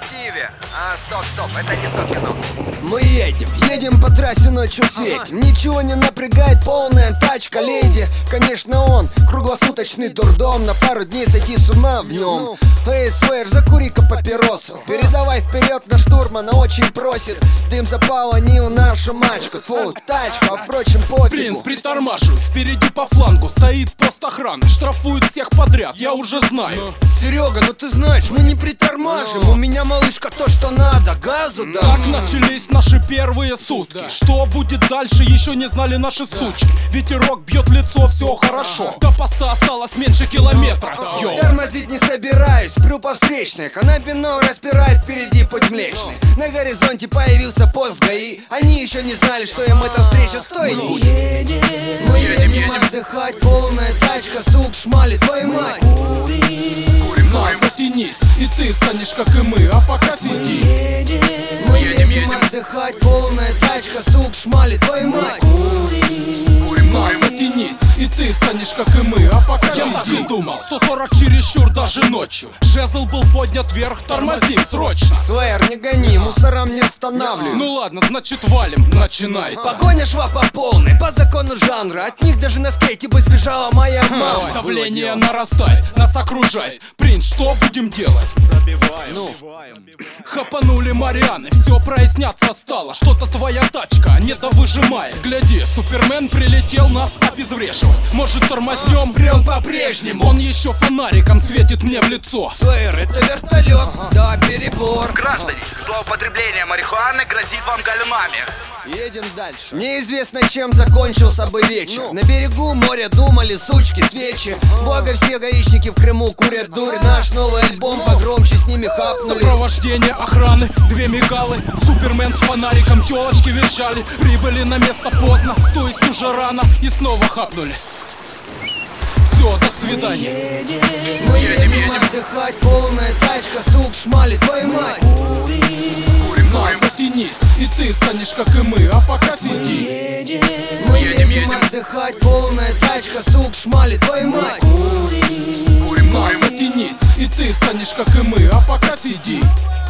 детективе. Стоп, это не то кино. Мы едем по трассе, ночью светим. Ничего не напрягает, полная тачка леди. Конечно он, круглосуточный дурдом. На пару дней сойти с ума в нем. Эй, Свейр, закури-ка папиросу. Передавай вперед, на штурмана очень просит. Дым запалонил нашу мачку. Твою тачку, а впрочем пофигу. Принц, притормаживай, впереди по флангу стоит пост охраны. Штрафуют всех подряд, я уже знаю. Серега, ну ты знаешь, мы не притормажим. У меня, малышка, то, что надо, газу да. Так начались наши первые сутки. Что будет дальше, еще не знали наши сучки. Ветерок бьет в лицо, все хорошо. До поста осталось меньше километра. Йоу. Тормозить не собираюсь, прю по встречной. Канапино распирает впереди путь млечный. На горизонте появился пост ГАИ. Они еще не знали, что им эта встреча стоит. Мы едем отдыхать, полная тачка, сук, шмали, твою мать. На, затянись, и ты станешь как и мы, а пока сиди. Мы едем отдыхать, полная тачка, сук, шмали, твою мать. На, затянись, и ты станешь как и мы, а пока я так и думал, 140 чересчур даже ночью. Жезл был поднят вверх, тормозим срочно. Свейр, не гони, мусорам не останавливай. Ну ладно, значит валим, начинается. Погоня шла по полной, по закону жанра. От них даже на скейте бы сбежала моя мама. Давление нарастает, нас окружает. Принц, что будем делать? Хапанули Марианы, все проясняться стало. Что-то твоя тачка не довыжимает. Гляди, Супермен прилетел нас обезвреживать. Может тормознем? Прям по-прежнему. Он еще фонариком светит мне в лицо. Свейр, это вертолет, да, перебор. Граждане, злоупотребление марихуаны грозит вам галюнами. Едем дальше. Неизвестно, чем закончился бы вечер. На берегу моря думали сучки, свечи. Благо все гаишники в Крыму курят дурь. Наш новый альбом погромче с ними хапнули. Сопровождение охраны, две мигалы. Супермен с фонариком, телочки визжали. Прибыли на место поздно, то есть уже рано. И снова хапнули. Все, до свидания. Мы едем отдыхать, полная тачка, сук, шмали, твою мать. На, затянись, и ты станешь как и мы, а пока сиди. Мы едем отдыхать, полная тачка, сук, шмали, твою мать. На, затянись, и ты станешь как и мы, а пока сиди.